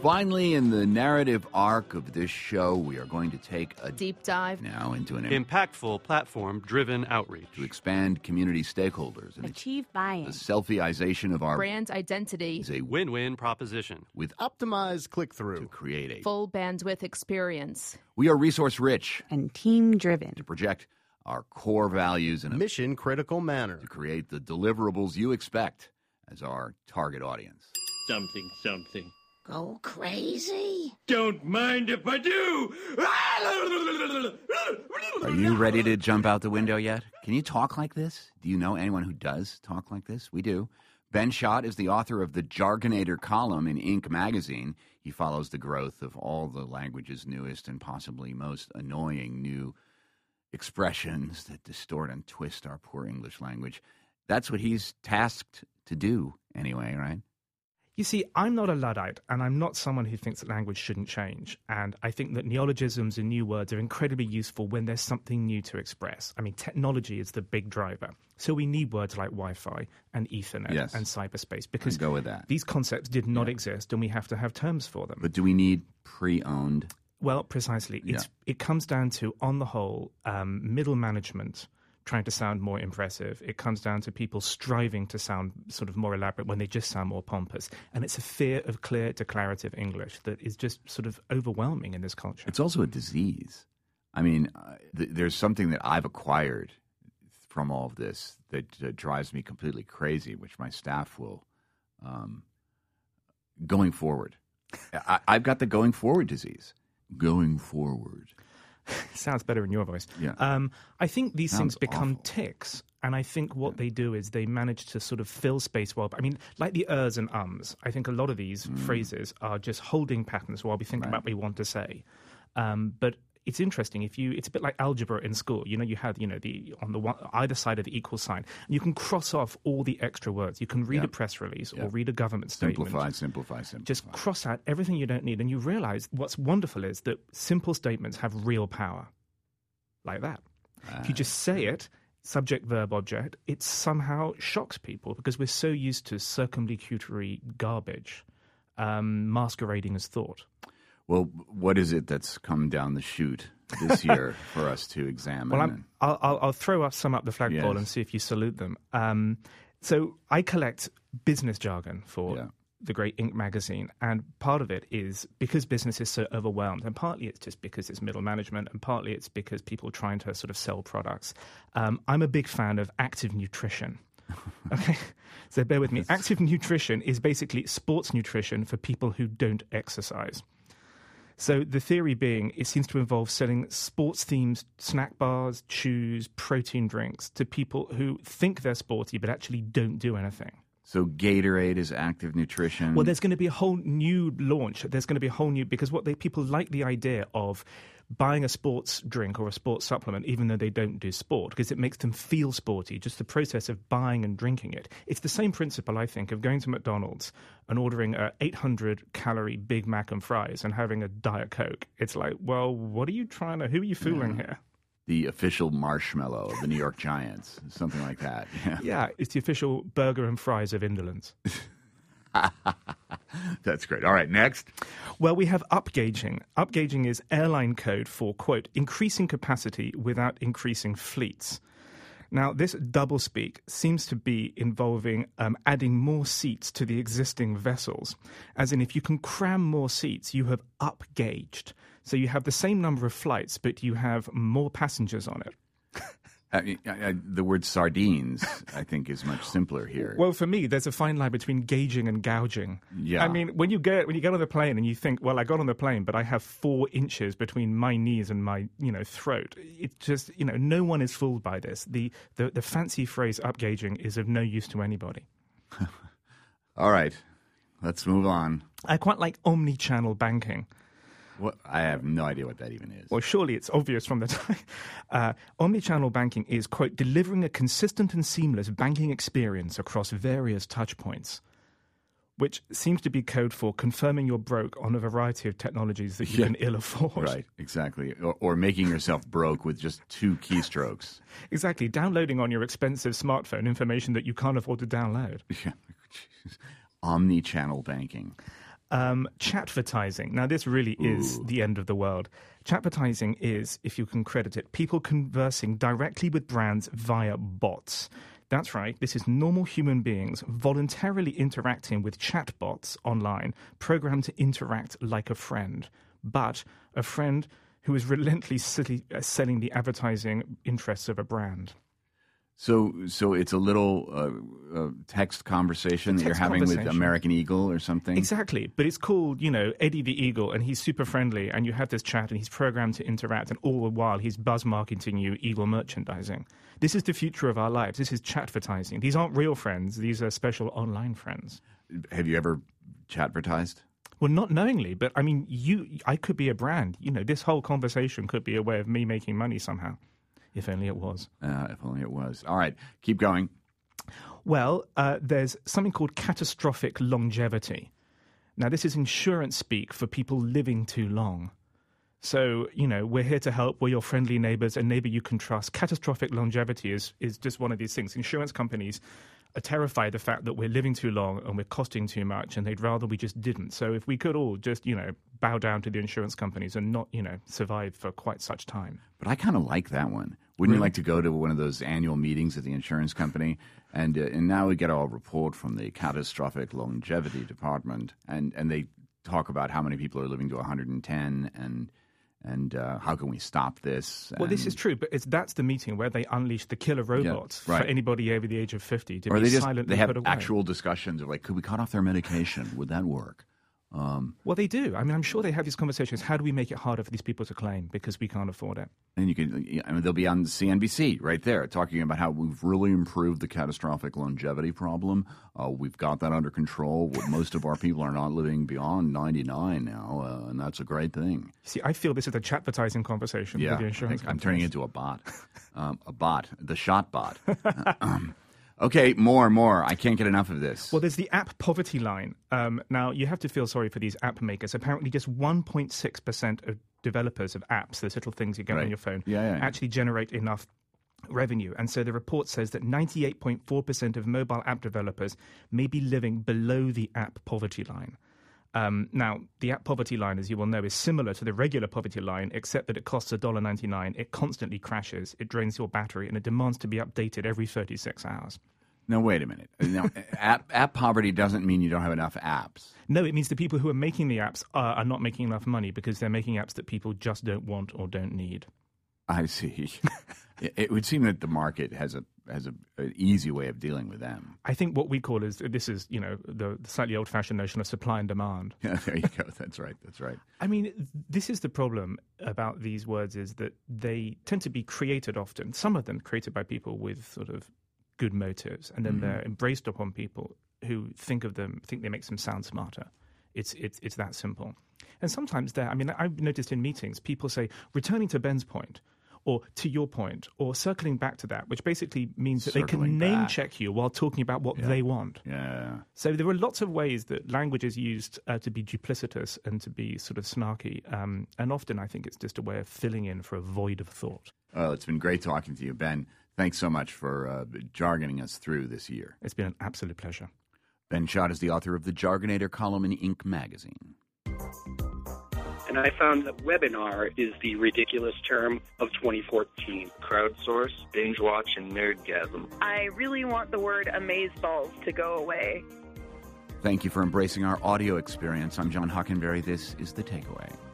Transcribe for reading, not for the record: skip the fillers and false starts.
Finally, in the narrative arc of this show, we are going to take a deep dive now into an impactful platform-driven outreach to expand community stakeholders and achieve buy-in. The selfieization of our brand identity is a win-win proposition with optimized click-through to create a full bandwidth experience. We are resource-rich and team-driven to project our core values in a mission-critical manner to create the deliverables you expect as our target audience. Something. Go crazy? Don't mind if I do! Are you ready to jump out the window yet? Can you talk like this? Do you know anyone who does talk like this? We do. Ben Schott is the author of the Jargonator column in Inc. magazine. He follows the growth of all the language's newest and possibly most annoying new expressions that distort and twist our poor English language. That's what he's tasked to do anyway, right? You see, I'm not a Luddite, and I'm not someone who thinks that language shouldn't change. And I think that neologisms and new words are incredibly useful when there's something new to express. I mean, technology is the big driver. So we need words like Wi-Fi and Ethernet and cyberspace because go with that. These concepts did not exist, and we have to have terms for them. But do we need pre-owned? Well, precisely. It comes down to, on the whole, middle management trying to sound more impressive. It comes down to people striving to sound sort of more elaborate when they just sound more pompous. And it's a fear of clear, declarative English that is just sort of overwhelming in this culture. It's also a disease. I mean, there's something that I've acquired from all of this that drives me completely crazy, which my staff will, going forward. I've got the going forward disease. Going forward. Sounds better in your voice. Yeah. I think these things become awful. Tics, and I think what they do is they manage to sort of fill space while... I mean, like the ers and ums, I think a lot of these phrases are just holding patterns while we think about what we want to say. But it's interesting. It's a bit like algebra in school. You know, you have either side of the equal sign. You can cross off all the extra words. You can read a press release or read a government statement. Simplify. Just cross out everything you don't need, and you realize what's wonderful is that simple statements have real power. Like that. If you just say it, subject, verb, object, it somehow shocks people because we're so used to circumlocutory garbage masquerading as thought. Well, what is it that's come down the chute this year for us to examine? Well, I'll throw some up the flagpole and see if you salute them. So I collect business jargon for the great Inc. magazine, and part of it is because business is so overwhelmed, and partly it's just because it's middle management, and partly it's because people are trying to sort of sell products. I'm a big fan of active nutrition. Okay, so bear with me. Active nutrition is basically sports nutrition for people who don't exercise. So the theory being, it seems to involve selling sports-themed snack bars, chews, protein drinks to people who think they're sporty but actually don't do anything. So Gatorade is active nutrition. Well, there's going to be a whole new launch. There's going to be a whole new... Because people like the idea of buying a sports drink or a sports supplement even though they don't do sport because it makes them feel sporty, just the process of buying and drinking it. It's the same principle, I think, of going to McDonald's and ordering a 800-calorie Big Mac and fries and having a Diet Coke. It's like, well, who are you fooling here? The official marshmallow of the New York Giants, something like that. Yeah, it's the official burger and fries of indolence. That's great. All right, next. Well, we have upgauging. Upgauging is airline code for, quote, increasing capacity without increasing fleets. Now, this doublespeak seems to be involving adding more seats to the existing vessels. As in, if you can cram more seats, you have upgauged. So you have the same number of flights, but you have more passengers on it. The word sardines, I think, is much simpler here. Well, for me, there's a fine line between gauging and gouging. Yeah. I mean, when you get on the plane and you think, well, I got on the plane, but I have 4 inches between my knees and my, throat. It's just, no one is fooled by this. The fancy phrase upgauging is of no use to anybody. All right, let's move on. I quite like omni-channel banking. What? I have no idea what that even is. Well, surely it's obvious from the time. Omnichannel banking is, quote, delivering a consistent and seamless banking experience across various touch points, which seems to be code for confirming you're broke on a variety of technologies that you can ill afford. Right, exactly. Or making yourself broke with just 2 keystrokes. Exactly. Downloading on your expensive smartphone information that you can't afford to download. Yeah. Omni-channel banking. Chatvertising. Now, this really is the end of the world. Chatvertising is, if you can credit it, people conversing directly with brands via bots. That's right. This is normal human beings voluntarily interacting with chatbots online, programmed to interact like a friend, but a friend who is relentlessly selling the advertising interests of a brand. So it's a little text conversation that you're having with American Eagle or something? Exactly. But it's called, Eddie the Eagle, and he's super friendly, and you have this chat, and he's programmed to interact, and all the while he's buzz marketing you Eagle merchandising. This is the future of our lives. This is chatvertising. These aren't real friends. These are special online friends. Have you ever chatvertised? Well, not knowingly, but I mean, I could be a brand. This whole conversation could be a way of me making money somehow. If only it was. If only it was. All right, keep going. Well, there's something called catastrophic longevity. Now, this is insurance speak for people living too long. So, we're here to help. We're your friendly neighbors, a neighbor you can trust. Catastrophic longevity is just one of these things. Insurance companies are terrified of the fact that we're living too long and we're costing too much, and they'd rather we just didn't. So if we could all just, bow down to the insurance companies and not, survive for quite such time. But I kind of like that one. Wouldn't you like to go to one of those annual meetings at the insurance company? And now we get a report from the catastrophic longevity department, and they talk about how many people are living to 110 and how can we stop this? Well, this is true, but that's the meeting where they unleash the killer robots for anybody over the age of 50 to be silently put away. They have actual discussions of could we cut off their medication? Would that work? Well, they do. I mean, I'm sure they have these conversations. How do we make it harder for these people to claim because we can't afford it? And they'll be on CNBC right there talking about how we've really improved the catastrophic longevity problem. We've got that under control. Most of our people are not living beyond 99 now, and that's a great thing. See, I feel this is a chatvertising conversation with the insurance companies. I'm turning into a bot. The shot bot. Okay, more. I can't get enough of this. Well, there's the app poverty line. Now, you have to feel sorry for these app makers. Apparently, just 1.6% of developers of apps, those little things you get on your phone, actually generate enough revenue. And so the report says that 98.4% of mobile app developers may be living below the app poverty line. Now, the app poverty line, as you will know, is similar to the regular poverty line, except that it costs $1.99. It constantly crashes, it drains your battery, and it demands to be updated every 36 hours. Now, wait a minute. Now, app poverty doesn't mean you don't have enough apps. No, it means the people who are making the apps are not making enough money because they're making apps that people just don't want or don't need. I see. It would seem that the market has an easy way of dealing with them. I think what we call the slightly old-fashioned notion of supply and demand. Yeah, there you go. That's right. I mean, this is the problem about these words is that they tend to be created often. Some of them created by people with sort of good motives, and then they're embraced upon people who think they make them sound smarter. It's that simple. And sometimes I've noticed in meetings, people say, returning to Ben's point, or to your point, or circling back to that, which basically means that they can name check you while talking about what they want. Yeah. So there are lots of ways that language is used to be duplicitous and to be sort of snarky. And often I think it's just a way of filling in for a void of thought. Well, it's been great talking to you, Ben. Thanks so much for jargoning us through this year. It's been an absolute pleasure. Ben Schott is the author of the Jargonator column in Inc. magazine. And I found that webinar is the ridiculous term of 2014. Crowdsource, binge watch, and nerdgasm. I really want the word amazeballs to go away. Thank you for embracing our audio experience. I'm John Hockenberry. This is The Takeaway.